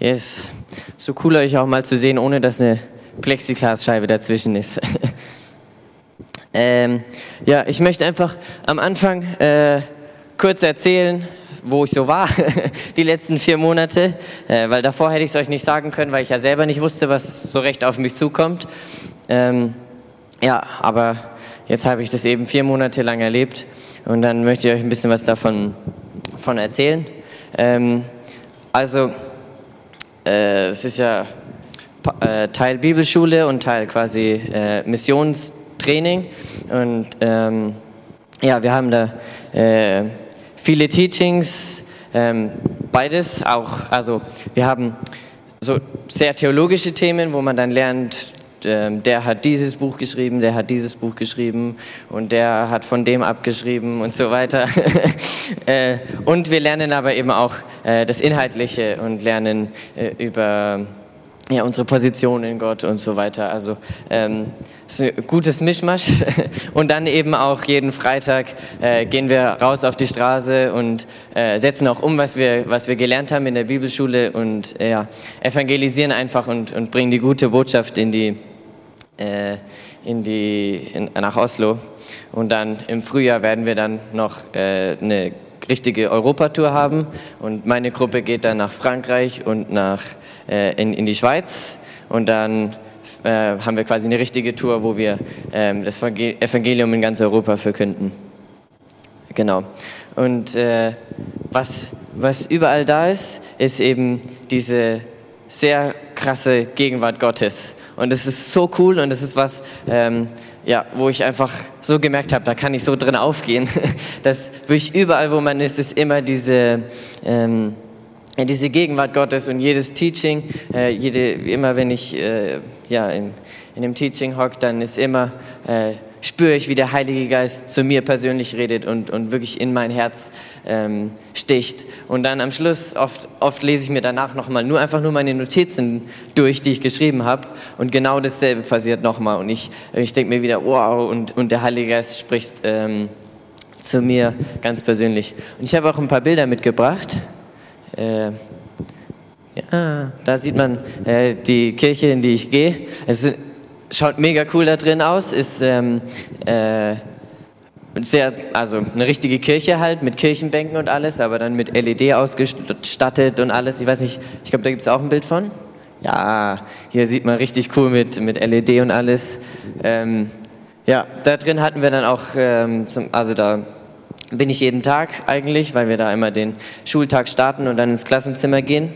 Yes. So cool euch auch mal zu sehen, ohne dass eine Plexiglasscheibe dazwischen ist. Ja, ich möchte einfach am Anfang kurz erzählen, wo ich so war, die letzten 4 Monate, weil davor hätte ich es euch nicht sagen können, weil ich ja selber nicht wusste, was so recht auf mich zukommt. Ja, aber jetzt habe ich das eben 4 Monate lang erlebt und dann möchte ich euch ein bisschen was davon erzählen. Es ist ja Teil Bibelschule und Teil quasi Missionstraining und ja, wir haben da viele Teachings, beides auch, also wir haben so sehr theologische Themen, wo man dann lernt, der hat dieses Buch geschrieben, der hat dieses Buch geschrieben und der hat von dem abgeschrieben und so weiter. Und wir lernen aber eben auch das Inhaltliche und lernen über unsere Position in Gott und so weiter. Also es ist ein gutes Mischmasch. Und dann eben auch jeden Freitag gehen wir raus auf die Straße und setzen auch um, was wir gelernt haben in der Bibelschule und evangelisieren einfach und bringen die gute Botschaft nach Oslo. Und dann im Frühjahr werden wir dann noch eine richtige Europatour haben und meine Gruppe geht dann nach Frankreich und in die Schweiz und dann haben wir quasi eine richtige Tour, wo wir das Evangelium in ganz Europa verkünden. Genau. Und was überall da ist eben diese sehr krasse Gegenwart Gottes. Und es ist so cool und es ist was, wo ich einfach so gemerkt habe, da kann ich so drin aufgehen, dass wirklich überall, wo man ist immer diese Gegenwart Gottes und jedes Teaching, immer wenn ich in dem Teaching hocke, dann ist immer, spüre ich, wie der Heilige Geist zu mir persönlich redet und wirklich in mein Herz sticht. Und dann am Schluss, oft lese ich mir danach nochmal einfach nur meine Notizen durch, die ich geschrieben habe und genau dasselbe passiert nochmal und ich denke mir wieder, wow, und der Heilige Geist spricht zu mir ganz persönlich. Und ich habe auch ein paar Bilder mitgebracht. Da sieht man die Kirche, in die ich gehe. Es schaut mega cool da drin aus, ist eine richtige Kirche halt, mit Kirchenbänken und alles, aber dann mit LED ausgestattet und alles. Ich weiß nicht, ich glaube, da gibt es auch ein Bild von. Ja, hier sieht man richtig cool mit LED und alles. Da drin hatten wir dann auch, da bin ich jeden Tag eigentlich, weil wir da immer den Schultag starten und dann ins Klassenzimmer gehen.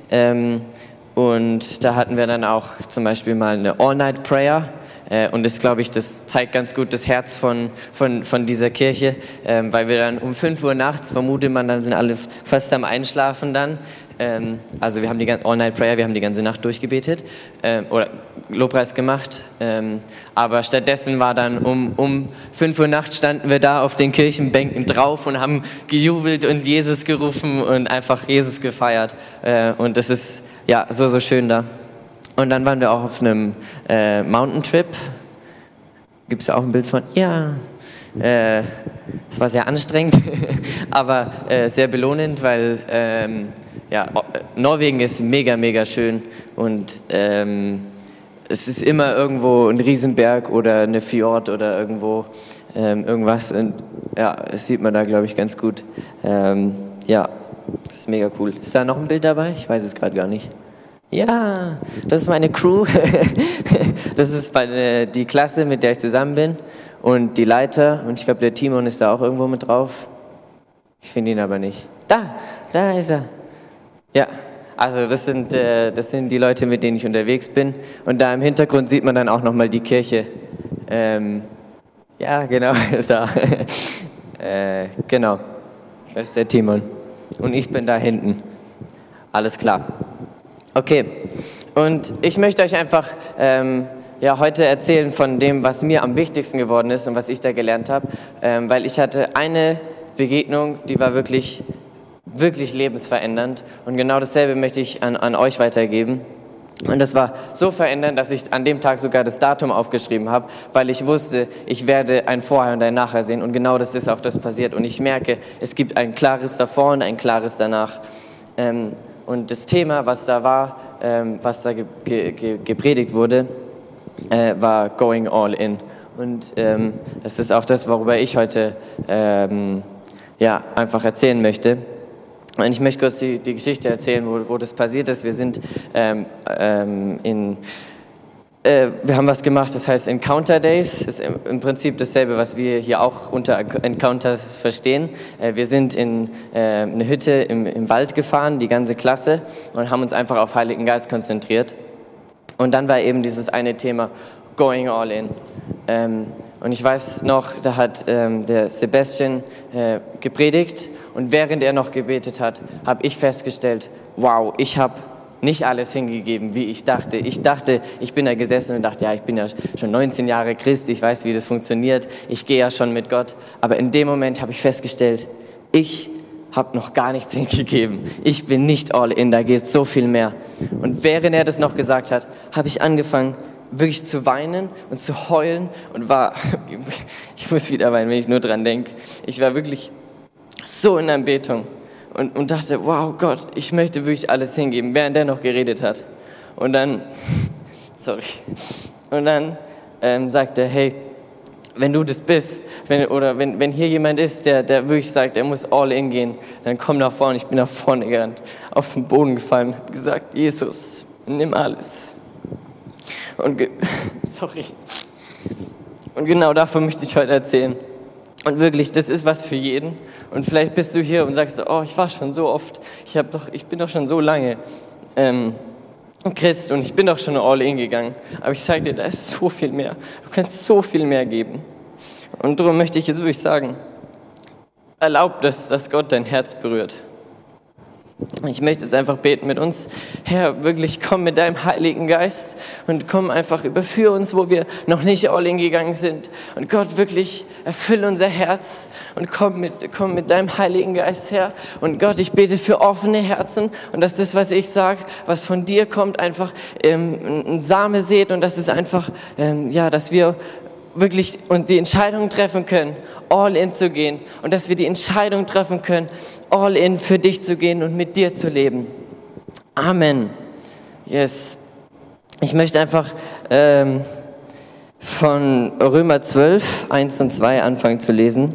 Und da hatten wir dann auch zum Beispiel mal eine All-Night-Prayer. Und das, glaube ich, das zeigt ganz gut das Herz von dieser Kirche, weil wir dann um 5 Uhr nachts, vermutet man, dann sind alle fast am Einschlafen dann. Also wir haben die All-Night-Prayer, wir haben die ganze Nacht durchgebetet oder Lobpreis gemacht. Aber stattdessen war dann um 5 Uhr nachts standen wir da auf den Kirchenbänken drauf und haben gejubelt und Jesus gerufen und einfach Jesus gefeiert. Und das ist so schön da. Und dann waren wir auch auf einem Mountain Trip. Gibt es ja auch ein Bild von? Ja. Es war sehr anstrengend, aber sehr belohnend, weil Norwegen ist mega, mega schön und es ist immer irgendwo ein Riesenberg oder eine Fjord oder irgendwo irgendwas. Und, das sieht man da, glaube ich, ganz gut. Das ist mega cool. Ist da noch ein Bild dabei? Ich weiß es gerade gar nicht. Ja, das ist meine Crew. Das ist die Klasse, mit der ich zusammen bin. Und die Leiter. Und ich glaube, der Timon ist da auch irgendwo mit drauf. Ich finde ihn aber nicht. Da ist er. Ja, also das sind die Leute, mit denen ich unterwegs bin. Und da im Hintergrund sieht man dann auch nochmal die Kirche. Genau, da. Genau, das ist der Timon. Und ich bin da hinten. Alles klar. Okay, und ich möchte euch einfach heute erzählen von dem, was mir am wichtigsten geworden ist und was ich da gelernt habe. Weil ich hatte eine Begegnung, die war wirklich lebensverändernd. Und genau dasselbe möchte ich an euch weitergeben. Und das war so verändernd, dass ich an dem Tag sogar das Datum aufgeschrieben habe, weil ich wusste, ich werde ein Vorher und ein Nachher sehen. Und genau das ist auch das passiert. Und ich merke, es gibt ein klares Davor und ein klares Danach. und das Thema, was da war, was da gepredigt wurde, war Going All In. Und das ist auch das, worüber ich heute einfach erzählen möchte. Und ich möchte kurz die Geschichte erzählen, wo das passiert ist. Wir sind wir haben was gemacht, das heißt Encounter Days. Das ist im Prinzip dasselbe, was wir hier auch unter Encounters verstehen. Wir sind in eine Hütte im Wald gefahren, die ganze Klasse, und haben uns einfach auf Heiligen Geist konzentriert. Und dann war eben dieses eine Thema, Going All In. Und ich weiß noch, da hat der Sebastian gepredigt, und während er noch gebetet hat, habe ich festgestellt, wow, ich habe nicht alles hingegeben, wie ich dachte. Ich dachte, ich bin da gesessen und dachte, ja, ich bin ja schon 19 Jahre Christ, ich weiß, wie das funktioniert, ich gehe ja schon mit Gott. Aber in dem Moment habe ich festgestellt, ich habe noch gar nichts hingegeben. Ich bin nicht all in, da geht so viel mehr. Und während er das noch gesagt hat, habe ich angefangen, wirklich zu weinen und zu heulen und ich muss wieder weinen, wenn ich nur dran denke. Ich war wirklich so in Anbetung. Und dachte, wow, Gott, ich möchte wirklich alles hingeben, während er noch geredet hat. Und dann sagt er, hey, wenn du das bist, wenn hier jemand ist, der wirklich sagt, er muss all in gehen, dann komm nach vorne. Ich bin nach vorne gerannt, auf den Boden gefallen, habe gesagt, Jesus, nimm alles. Und genau davon möchte ich heute erzählen. Und wirklich, das ist was für jeden. Und vielleicht bist du hier und sagst, oh, ich war schon so oft, ich bin doch schon so lange Christ und ich bin doch schon all in gegangen. Aber ich sage dir, da ist so viel mehr. Du kannst so viel mehr geben. Und darum möchte ich jetzt wirklich sagen, erlaub, dass Gott dein Herz berührt. Ich möchte jetzt einfach beten mit uns. Herr, wirklich komm mit deinem Heiligen Geist und komm einfach, überführ uns, wo wir noch nicht all in gegangen sind. Und Gott, wirklich erfüll unser Herz und komm mit deinem Heiligen Geist her. Und Gott, ich bete für offene Herzen und dass das, was ich sage, was von dir kommt, einfach ein Same sät und dass es einfach, dass wir wirklich und die Entscheidung treffen können, all in zu gehen und dass wir die Entscheidung treffen können, all in für dich zu gehen und mit dir zu leben. Amen. Yes. Ich möchte einfach von Römer 12, 1 und 2 anfangen zu lesen.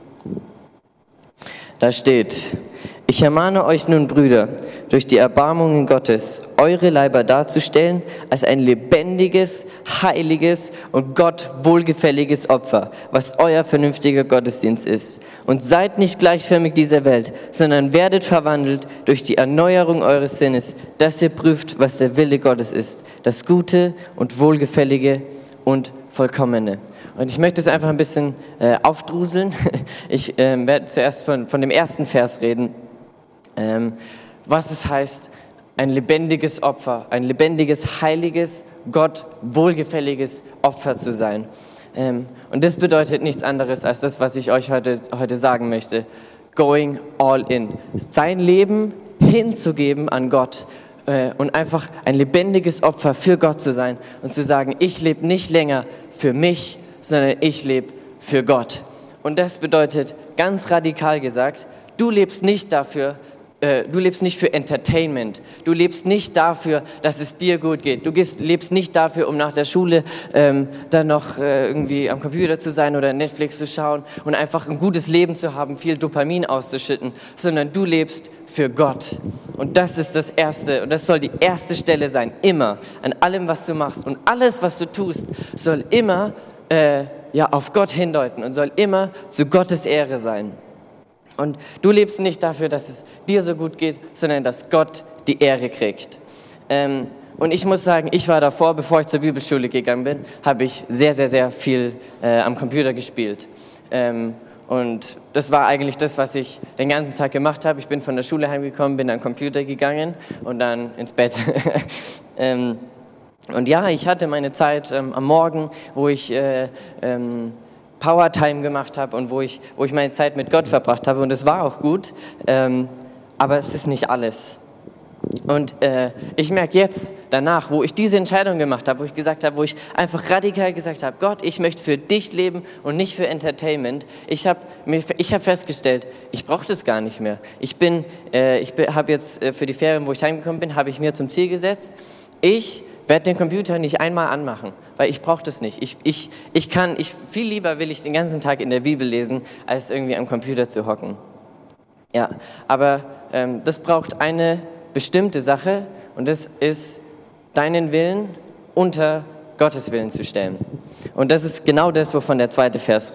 Da steht: Ich ermahne euch nun, Brüder, durch die Erbarmungen Gottes, eure Leiber darzustellen als ein lebendiges, heiliges und Gott wohlgefälliges Opfer, was euer vernünftiger Gottesdienst ist. Und seid nicht gleichförmig dieser Welt, sondern werdet verwandelt durch die Erneuerung eures Sinnes, dass ihr prüft, was der Wille Gottes ist, das Gute und Wohlgefällige und Vollkommene. Und ich möchte es einfach ein bisschen aufdruseln. Ich werde zuerst von dem ersten Vers reden. Was es heißt, ein lebendiges Opfer, ein lebendiges, heiliges, Gott wohlgefälliges Opfer zu sein. Und das bedeutet nichts anderes als das, was ich euch heute sagen möchte. Going all in. Sein Leben hinzugeben an Gott und einfach ein lebendiges Opfer für Gott zu sein und zu sagen, ich lebe nicht länger für mich, sondern ich lebe für Gott. Und das bedeutet, ganz radikal gesagt, du lebst nicht für Entertainment. Du lebst nicht dafür, dass es dir gut geht. Du lebst nicht dafür, um nach der Schule dann noch irgendwie am Computer zu sein oder Netflix zu schauen und einfach ein gutes Leben zu haben, viel Dopamin auszuschütten, sondern du lebst für Gott. Und das ist das Erste und das soll die erste Stelle sein, immer, an allem, was du machst. Und alles, was du tust, soll immer auf Gott hindeuten und soll immer zu Gottes Ehre sein. Und du lebst nicht dafür, dass es dir so gut geht, sondern dass Gott die Ehre kriegt. Und ich muss sagen, ich war davor, bevor ich zur Bibelschule gegangen bin, habe ich sehr, sehr, sehr viel am Computer gespielt. Und das war eigentlich das, was ich den ganzen Tag gemacht habe. Ich bin von der Schule heimgekommen, bin an den Computer gegangen und dann ins Bett. Und ja, ich hatte meine Zeit am Morgen, wo ich Powertime gemacht habe und wo ich meine Zeit mit Gott verbracht habe und es war auch gut, aber es ist nicht alles. Und ich merke jetzt danach, wo ich diese Entscheidung gemacht habe, wo ich gesagt habe, wo ich einfach radikal gesagt habe, Gott, ich möchte für dich leben und nicht für Entertainment. Ich habe festgestellt, ich brauche das gar nicht mehr. Ich habe jetzt für die Ferien, wo ich heimgekommen bin, habe ich mir zum Ziel gesetzt, ich werde den Computer nicht einmal anmachen, weil ich brauche das nicht. Viel lieber will ich den ganzen Tag in der Bibel lesen, als irgendwie am Computer zu hocken. Ja, aber das braucht eine bestimmte Sache und das ist, deinen Willen unter Gottes Willen zu stellen. Und das ist genau das, wovon der zweite Vers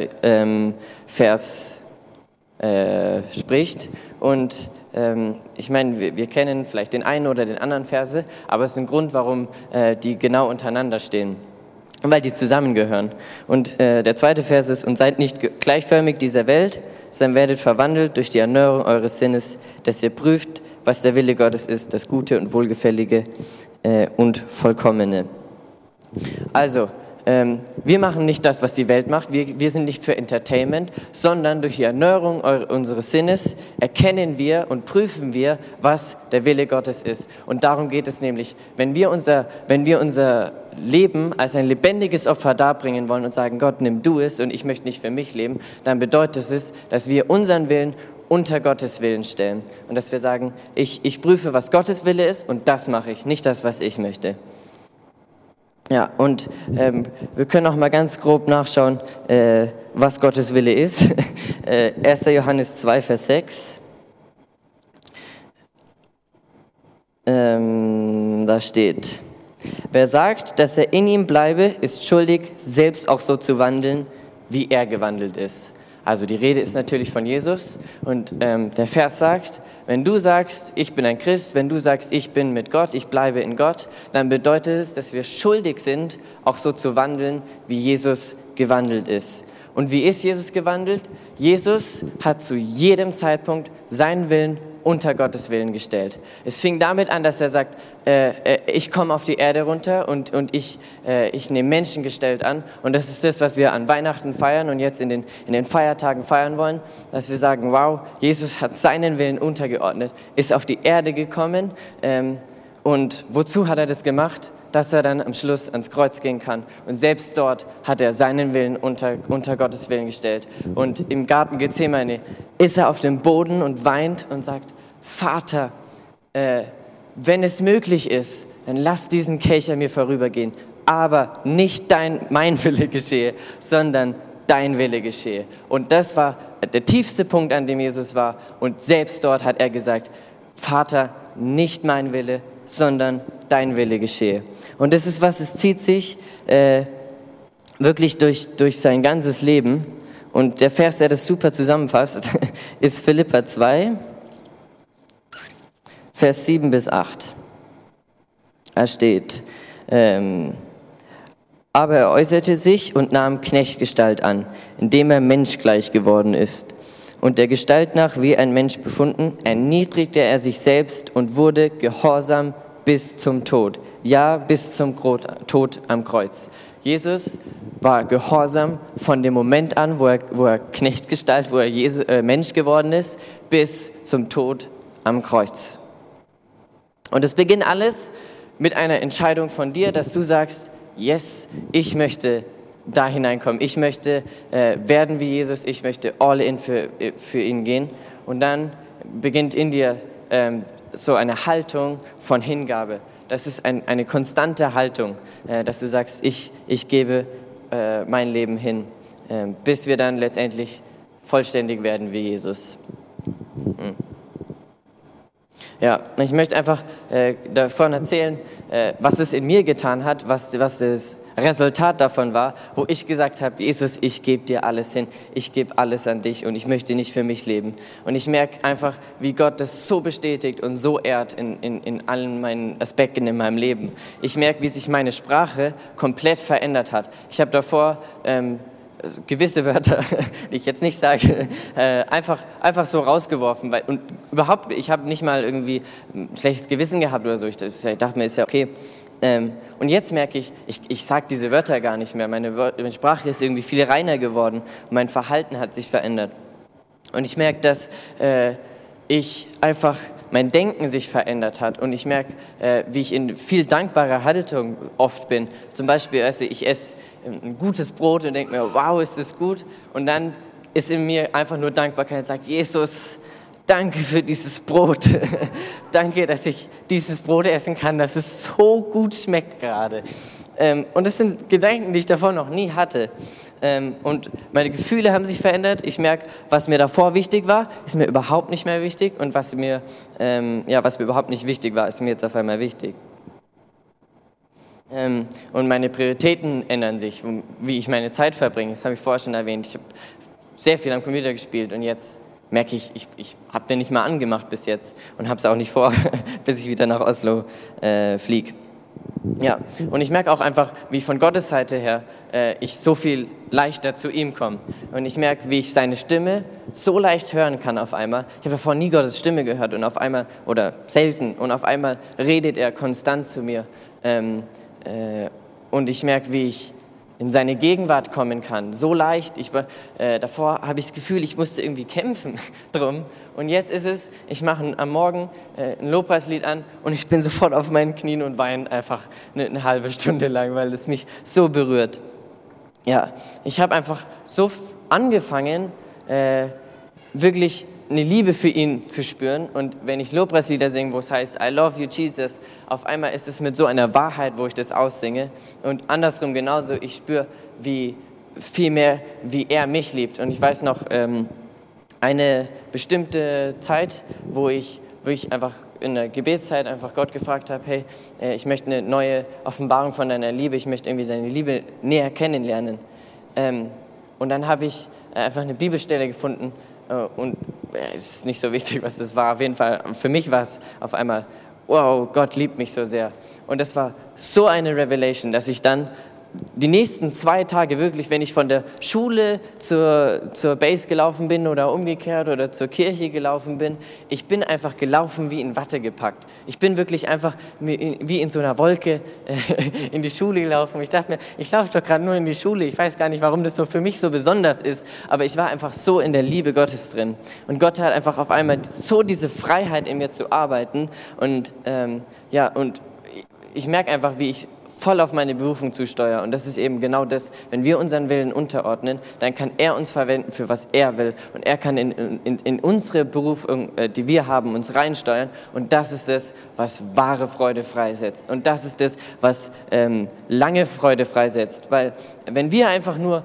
spricht. Und ich meine, wir kennen vielleicht den einen oder den anderen Verse, aber es ist ein Grund, warum die genau untereinander stehen. Weil die zusammengehören. Und der zweite Vers ist, und seid nicht gleichförmig dieser Welt, sondern werdet verwandelt durch die Erneuerung eures Sinnes, dass ihr prüft, was der Wille Gottes ist, das Gute und Wohlgefällige und Vollkommene. Also, wir machen nicht das, was die Welt macht. Wir sind nicht für Entertainment, sondern durch die Erneuerung unseres Sinnes erkennen wir und prüfen wir, was der Wille Gottes ist. Und darum geht es nämlich, wenn wir unser Leben als ein lebendiges Opfer darbringen wollen und sagen, Gott, nimm du es und ich möchte nicht für mich leben, dann bedeutet es, dass wir unseren Willen unter Gottes Willen stellen. Und dass wir sagen, ich prüfe, was Gottes Wille ist und das mache ich, nicht das, was ich möchte. Ja, und wir können auch mal ganz grob nachschauen, was Gottes Wille ist. 1. Johannes 2, Vers 6. Da steht, wer sagt, dass er in ihm bleibe, ist schuldig, selbst auch so zu wandeln, wie er gewandelt ist. Also die Rede ist natürlich von Jesus und der Vers sagt, wenn du sagst, ich bin ein Christ, wenn du sagst, ich bin mit Gott, ich bleibe in Gott, dann bedeutet es, dass wir schuldig sind, auch so zu wandeln, wie Jesus gewandelt ist. Und wie ist Jesus gewandelt? Jesus hat zu jedem Zeitpunkt seinen Willen unter Gottes Willen gestellt. Es fing damit an, dass er sagt, ich komme auf die Erde runter und ich nehme Menschengestalt an. Und das ist das, was wir an Weihnachten feiern und jetzt in den Feiertagen feiern wollen, dass wir sagen, wow, Jesus hat seinen Willen untergeordnet, ist auf die Erde gekommen. Und wozu hat er das gemacht? Dass er dann am Schluss ans Kreuz gehen kann. Und selbst dort hat er seinen Willen unter Gottes Willen gestellt. Und im Garten Gethsemane ist er auf dem Boden und weint und sagt, Vater, wenn es möglich ist, dann lass diesen Kelch an mir vorübergehen. Aber nicht mein Wille geschehe, sondern dein Wille geschehe. Und das war der tiefste Punkt, an dem Jesus war. Und selbst dort hat er gesagt, Vater, nicht mein Wille, sondern dein Wille geschehe. Und das ist was, es zieht sich wirklich durch sein ganzes Leben. Und der Vers, der das super zusammenfasst, ist Philipper 2, Vers 7 bis 8. Da steht, aber er äußerte sich und nahm Knechtgestalt an, indem er menschgleich geworden ist. Und der Gestalt nach, wie ein Mensch befunden, erniedrigte er sich selbst und wurde gehorsam bis zum Tod. Ja, bis zum Tod am Kreuz. Jesus war gehorsam von dem Moment an, wo er Knechtgestalt, wo er Mensch geworden ist, bis zum Tod am Kreuz. Und es beginnt alles mit einer Entscheidung von dir, dass du sagst, yes, ich möchte da hineinkommen. Ich möchte werden wie Jesus, ich möchte all in für ihn gehen. Und dann beginnt in dir so eine Haltung von Hingabe. Das ist eine konstante Haltung, dass du sagst, ich gebe mein Leben hin, bis wir dann letztendlich vollständig werden wie Jesus. Ja, ich möchte einfach davon erzählen, was es in mir getan hat, was das Resultat davon war, wo ich gesagt habe, Jesus, ich gebe dir alles hin, ich gebe alles an dich und ich möchte nicht für mich leben. Und ich merke einfach, wie Gott das so bestätigt und so ehrt in allen meinen Aspekten in meinem Leben. Ich merke, wie sich meine Sprache komplett verändert hat. Ich habe davor gewisse Wörter, die ich jetzt nicht sage, einfach so rausgeworfen. Und überhaupt, ich habe nicht mal irgendwie ein schlechtes Gewissen gehabt oder so. Ich dachte mir, ist ja okay. Und jetzt merke ich sage diese Wörter gar nicht mehr. Meine Sprache ist irgendwie viel reiner geworden und mein Verhalten hat sich verändert. Und ich merke, ich einfach mein Denken sich verändert hat und ich merke, wie ich in viel dankbarer Haltung oft bin. Zum Beispiel, ich esse ein gutes Brot und denke mir, wow, ist das gut? Und dann ist in mir einfach nur Dankbarkeit und sagt, Jesus, danke für dieses Brot. Danke, dass ich dieses Brot essen kann, dass es so gut schmeckt gerade. Und das sind Gedanken, die ich davor noch nie hatte. Und meine Gefühle haben sich verändert. Ich merke, was mir davor wichtig war, ist mir überhaupt nicht mehr wichtig. Und was mir überhaupt nicht wichtig war, ist mir jetzt auf einmal wichtig. Und meine Prioritäten ändern sich, wie ich meine Zeit verbringe. Das habe ich vorher schon erwähnt. Ich habe sehr viel am Computer gespielt und jetzt merke ich habe den nicht mal angemacht bis jetzt und habe es auch nicht vor, bis ich wieder nach Oslo fliege. Ja, und ich merke auch einfach, wie von Gottes Seite her ich so viel leichter zu ihm komme. Und ich merke, wie ich seine Stimme so leicht hören kann auf einmal. Ich habe davor nie Gottes Stimme gehört und auf einmal, oder selten, und auf einmal redet er konstant zu mir. Und ich merke, wie ich in seine Gegenwart kommen kann. So leicht. Davor habe ich das Gefühl, ich musste irgendwie kämpfen drum. Und jetzt ist es, ich mache am Morgen ein Lobpreislied an und ich bin sofort auf meinen Knien und weine einfach eine halbe Stunde lang, weil es mich so berührt. Ja, ich habe einfach so angefangen, wirklich eine Liebe für ihn zu spüren. Und wenn ich Lobpreislieder singe, wo es heißt, I love you, Jesus, auf einmal ist es mit so einer Wahrheit, wo ich das aussinge. Und andersrum genauso, ich spüre viel mehr, wie er mich liebt. Und ich weiß noch, eine bestimmte Zeit, wo ich einfach in der Gebetszeit einfach Gott gefragt habe, hey, ich möchte eine neue Offenbarung von deiner Liebe, ich möchte irgendwie deine Liebe näher kennenlernen. Und dann habe ich einfach eine Bibelstelle gefunden und es ist nicht so wichtig, was das war. Auf jeden Fall, für mich war es auf einmal, wow, Gott liebt mich so sehr. Und das war so eine Revelation, dass ich dann die nächsten 2 Tage wirklich, wenn ich von der Schule zur Base gelaufen bin oder umgekehrt oder zur Kirche gelaufen bin, ich bin einfach gelaufen wie in Watte gepackt. Ich bin wirklich einfach wie in so einer Wolke in die Schule gelaufen. Ich dachte mir, ich laufe doch gerade nur in die Schule. Ich weiß gar nicht, warum das so für mich so besonders ist, aber ich war einfach so in der Liebe Gottes drin. Und Gott hat einfach auf einmal so diese Freiheit in mir zu arbeiten und und ich merke einfach, wie ich voll auf meine Berufung zusteuere. Und das ist eben genau das, wenn wir unseren Willen unterordnen, dann kann er uns verwenden, für was er will. Und er kann in unsere Berufung, die wir haben, uns reinsteuern. Und das ist das, was wahre Freude freisetzt. Und das ist das, was lange Freude freisetzt. Weil wenn wir einfach nur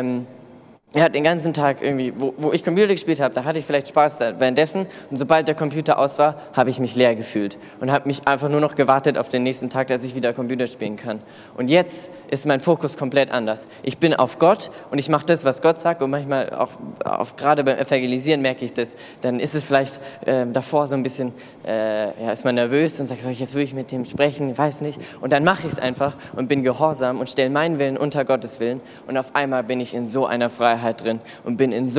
den ganzen Tag irgendwie, wo ich Computer gespielt habe, da hatte ich vielleicht Spaß währenddessen und sobald der Computer aus war, habe ich mich leer gefühlt und habe mich einfach nur noch gewartet auf den nächsten Tag, dass ich wieder Computer spielen kann. Und jetzt ist mein Fokus komplett anders. Ich bin auf Gott und ich mache das, was Gott sagt und manchmal auch gerade beim Evangelisieren merke ich das, dann ist es vielleicht davor so ein bisschen, ist man nervös und sagt, jetzt will ich mit dem sprechen, ich weiß nicht. Und dann mache ich es einfach und bin gehorsam und stelle meinen Willen unter Gottes Willen und auf einmal bin ich in so einer Freiheit drin und bin ich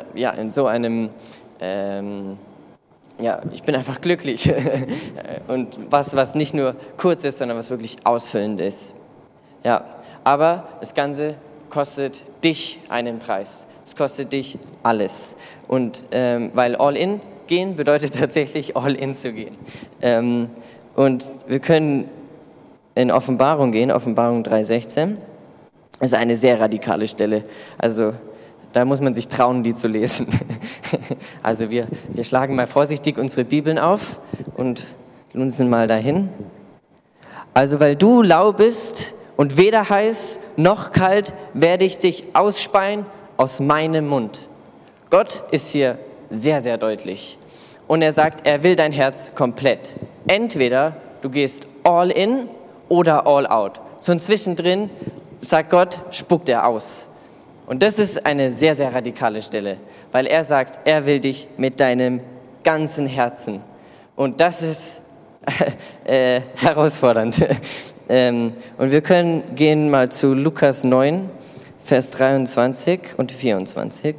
bin einfach glücklich und was nicht nur kurz ist, sondern was wirklich ausfüllend ist. Ja, aber das Ganze kostet dich einen Preis. Es kostet dich alles. Und weil All-In gehen bedeutet tatsächlich All-In zu gehen. Und wir können in Offenbarung gehen, Offenbarung 3,16. Das ist eine sehr radikale Stelle. Also da muss man sich trauen, die zu lesen. Also wir schlagen mal vorsichtig unsere Bibeln auf und lunzen mal dahin. Also weil du lau bist und weder heiß noch kalt, werde ich dich ausspeien aus meinem Mund. Gott ist hier sehr, sehr deutlich. Und er sagt, er will dein Herz komplett. Entweder du gehst all in oder all out. So zwischendrin, sagt Gott, spuckt er aus. Und das ist eine sehr, sehr radikale Stelle, weil er sagt, er will dich mit deinem ganzen Herzen. Und das ist herausfordernd. Und wir gehen mal zu Lukas 9, Vers 23 und 24.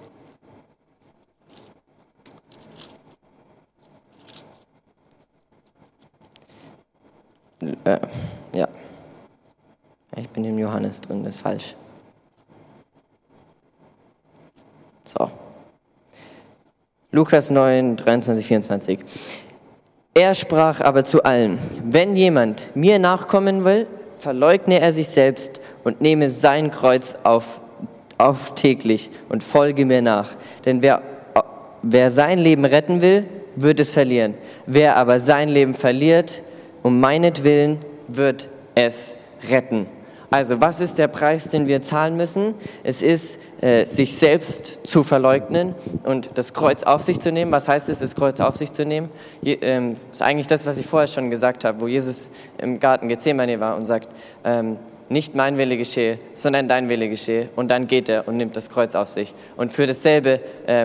Ja. Ich bin im Johannes drin, das ist falsch. So. Lukas 9, 23, 24. Er sprach aber zu allen: Wenn jemand mir nachkommen will, verleugne er sich selbst und nehme sein Kreuz auf täglich und folge mir nach. Denn wer sein Leben retten will, wird es verlieren. Wer aber sein Leben verliert, um meinetwillen, wird es retten. Also, was ist der Preis, den wir zahlen müssen? Es ist, sich selbst zu verleugnen und das Kreuz auf sich zu nehmen. Was heißt es, das Kreuz auf sich zu nehmen? Ist eigentlich das, was ich vorher schon gesagt habe, wo Jesus im Garten Gethsemane war und sagt, nicht mein Wille geschehe, sondern dein Wille geschehe. Und dann geht er und nimmt das Kreuz auf sich. Und für dasselbe,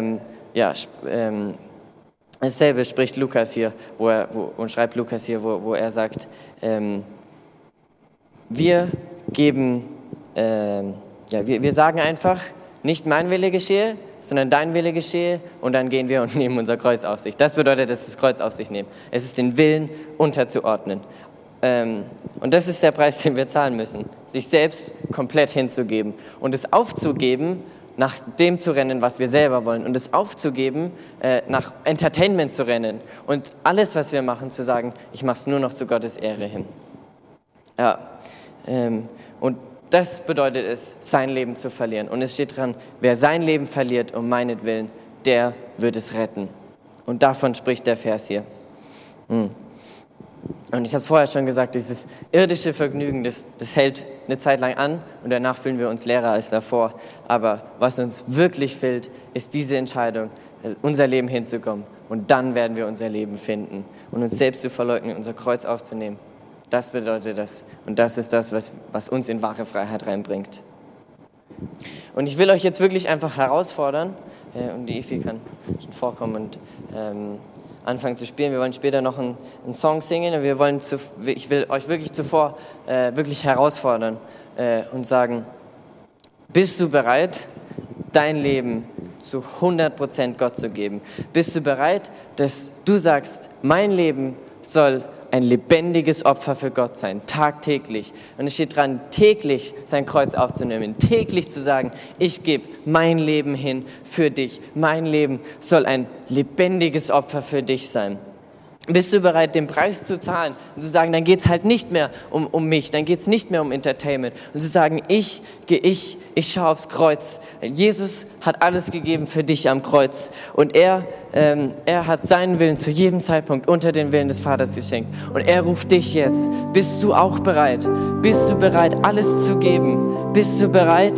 dasselbe spricht Lukas hier, schreibt Lukas hier, wo er sagt, wir sagen einfach, nicht mein Wille geschehe, sondern dein Wille geschehe, und dann gehen wir und nehmen unser Kreuz auf sich. Das bedeutet, das Kreuz auf sich nehmen. Es ist den Willen unterzuordnen. Und das ist der Preis, den wir zahlen müssen, sich selbst komplett hinzugeben und es aufzugeben, nach dem zu rennen, was wir selber wollen, und es aufzugeben, nach Entertainment zu rennen und alles, was wir machen, zu sagen, ich mache es nur noch zu Gottes Ehre hin. Ja, und das bedeutet es, sein Leben zu verlieren. Und es steht dran, wer sein Leben verliert um meinetwillen, der wird es retten. Und davon spricht der Vers hier. Und ich habe es vorher schon gesagt, dieses irdische Vergnügen, das hält eine Zeit lang an und danach fühlen wir uns leerer als davor. Aber was uns wirklich fehlt, ist diese Entscheidung, unser Leben hinzukommen. Und dann werden wir unser Leben finden. Und uns selbst zu verleugnen, unser Kreuz aufzunehmen. Das bedeutet das. Und das ist das, was uns in wahre Freiheit reinbringt. Und ich will euch jetzt wirklich einfach herausfordern, und die Ifi kann schon vorkommen und anfangen zu spielen. Wir wollen später noch einen Song singen, und ich will euch wirklich zuvor wirklich herausfordern und sagen, bist du bereit, dein Leben zu 100% Gott zu geben? Bist du bereit, dass du sagst, mein Leben soll ein lebendiges Opfer für Gott sein, tagtäglich. Und es steht dran, täglich sein Kreuz aufzunehmen, täglich zu sagen, ich gebe mein Leben hin für dich. Mein Leben soll ein lebendiges Opfer für dich sein. Bist du bereit, den Preis zu zahlen und zu sagen, dann geht es halt nicht mehr um mich, dann geht es nicht mehr um Entertainment. Und zu sagen, ich schaue aufs Kreuz. Jesus hat alles gegeben für dich am Kreuz. Und er hat seinen Willen zu jedem Zeitpunkt unter den Willen des Vaters geschenkt. Und er ruft dich jetzt. Bist du auch bereit? Bist du bereit, alles zu geben? Bist du bereit,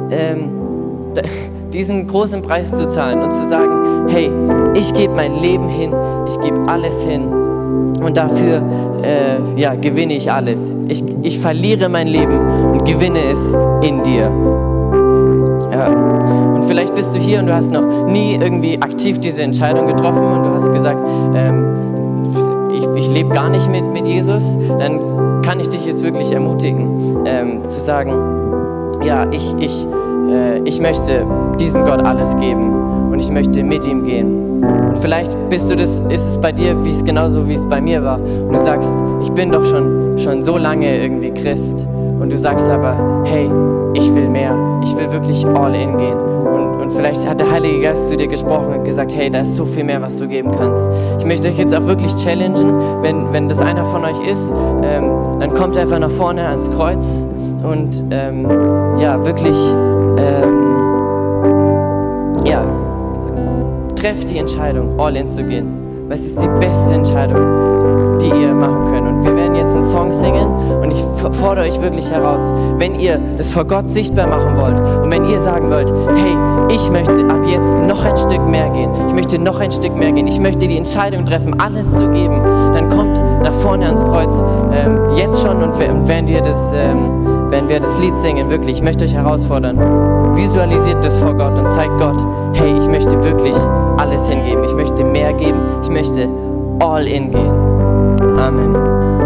diesen großen Preis zu zahlen und zu sagen, hey, ich gebe mein Leben hin, ich gebe alles hin und dafür gewinne ich alles. Ich verliere mein Leben und gewinne es in dir. Ja. Und vielleicht bist du hier und du hast noch nie irgendwie aktiv diese Entscheidung getroffen und du hast gesagt, ich lebe gar nicht mit Jesus. Dann kann ich dich jetzt wirklich ermutigen, zu sagen, ja, ich möchte diesem Gott alles geben und ich möchte mit ihm gehen. Und vielleicht ist es bei dir genauso, wie es bei mir war. Und du sagst, ich bin doch schon so lange irgendwie Christ. Und du sagst aber, hey, ich will mehr. Ich will wirklich all in gehen. Und vielleicht hat der Heilige Geist zu dir gesprochen und gesagt, hey, da ist so viel mehr, was du geben kannst. Ich möchte euch jetzt auch wirklich challengen, wenn das einer von euch ist, dann kommt einfach nach vorne ans Kreuz und wirklich trefft die Entscheidung, all in zu gehen. Weil es ist die beste Entscheidung, die ihr machen könnt. Und wir werden jetzt einen Song singen und ich fordere euch wirklich heraus, wenn ihr das vor Gott sichtbar machen wollt und wenn ihr sagen wollt, hey, ich möchte ab jetzt noch ein Stück mehr gehen, ich möchte noch ein Stück mehr gehen, ich möchte die Entscheidung treffen, alles zu geben, dann kommt nach vorne ans Kreuz, jetzt schon, und wenn wir das Lied singen, wirklich, ich möchte euch herausfordern, visualisiert das vor Gott und zeigt Gott, hey, ich möchte wirklich alles hingeben, ich möchte mehr geben, ich möchte all in gehen. Amen.